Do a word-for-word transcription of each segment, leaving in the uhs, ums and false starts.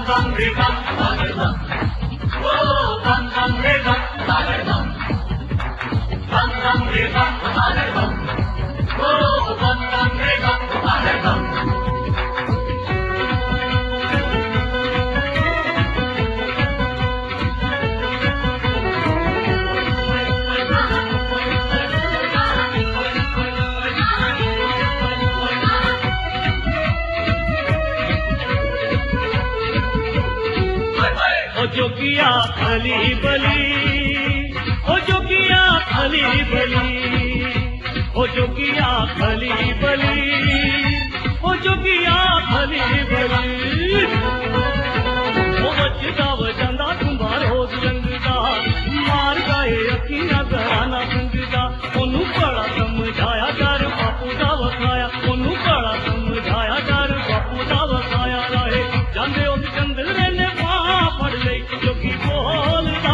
जोगिया खली बली, ओ जोगिया खली बली, ओ जोगिया खली बली, ओ जोगिया खली बली। ओ बचदा वजंदा तुम्बा रोज रंगदा, मार गए अखियां घराना संगदा। ओनू बड़ा समझाया कर बापू दा वखाया, ओनू बड़ा समझाया कर बापू दा वखाया। राहे जांदे उस चंद्रे ने बाह फड़ लई, जोगी बोलदा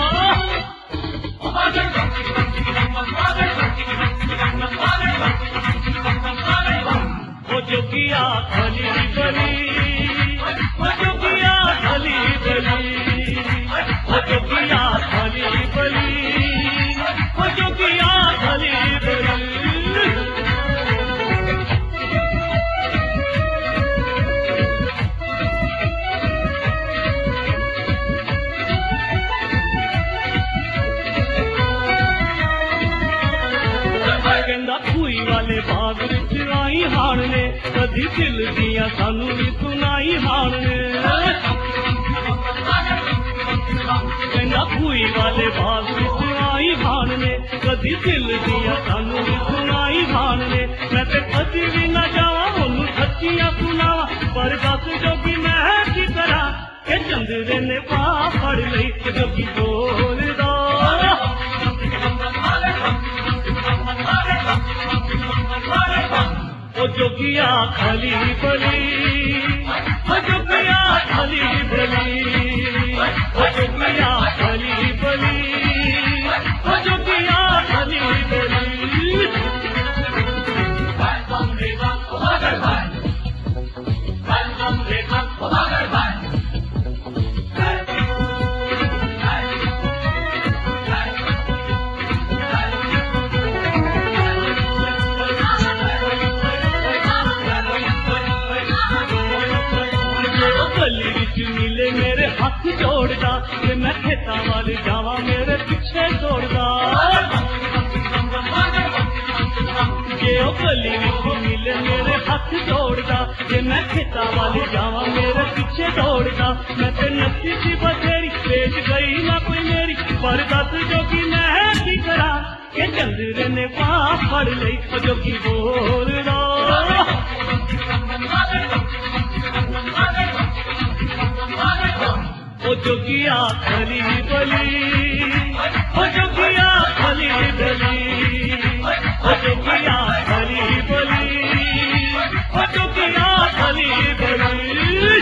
ओ जोगिया खली बली, ओ जोगिया खली बली, ओ जोगिया खली बली, ओ जोगिया खली बली। कहंदा खूई वाले बाग विच आई हाण ने, कदी दिल दियां सानू भी सुनाई हाण ने। कहंदा खूई वाले बाग विच आई हाण ने, कदी दिल दियां सानू भी सुनाई हाण ने। मैं ते कदी भी ना जावां ओनू सच्चियां सुनावां, पर दस जोगी मैं की करा के चंद्रे ने बाह फड़ लई, जोगी बोलदा ओ जोगिया खली बली, ओ जोगिया खली बली, ओ जोगिया खली बली, ओ जोगिया खली बली। मिले मेरे हाथ जोड़दा, ते मैं खेतां वाल जावां मेरे पिछे दौड़दा। जे ओ गली विच मिले मेरे हाथ जोड़दा, ते मैं खेतां वाल जावां मेरे पिछे दौड़दा। मैं ते नच्ची सी बथेरी, पेश गई ना कोई मेरी, पर दस जोगी मैं की करा के चंद्रे ने बाह फड़ लई, जोगी बोलदा ओ जोगिया खली बली, ओ जोगिया खली बली, ओ जोगिया खली बली, ओ जोगिया खली बली।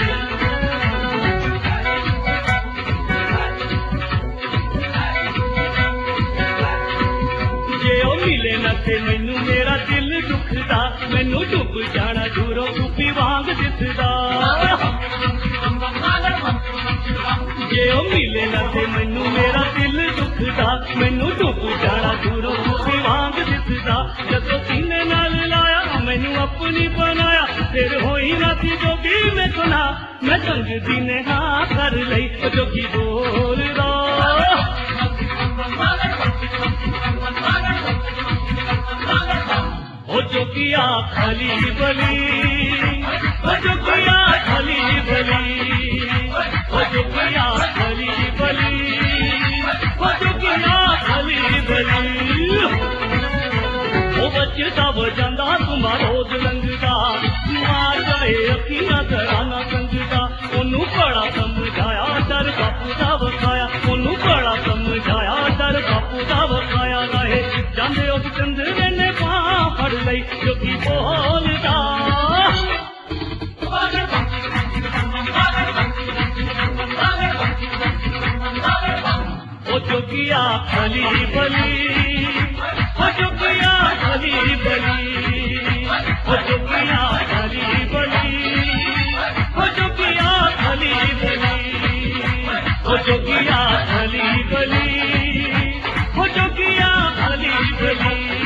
जे ओ मिले न ते मैनू मेरा दिल दुखदा, मैनू डुब जाना दूरों रूपी वांग दिसदा। जे ओ मिले न ते मैनू मेरा दिल दुखदा, मैनू डुब जाना दूरों रूपी वांग दिसदा। जदों सीने नाल लाया मैनू अपनी बनाया, फिर होई ना सी जोगी में गुना, मैं संग दी ने हाँ कर लई, जोगी बोलदा ओ जोगिया खली बली, ओ जोगिया खली बली, ओ जोगिया खली बली, ओ जोगिया खली बली। ओ बचदा वजंदा तुम्बा रोज लंघदा, मार गए अखियां घराना संगदा। ओनू बड़ा समझाया डर बापू दा वखाया, ओनू बड़ा समझाया डर बापू दा वखाया। रहे जांदे उस चंद्रे ने बाह फड़ लई, जोगी बोलदा ओ जोगिया खली बली, ओ जोगिया खली बली, ओ जोगिया खली बली, ओ जोगिया खली बली। भली।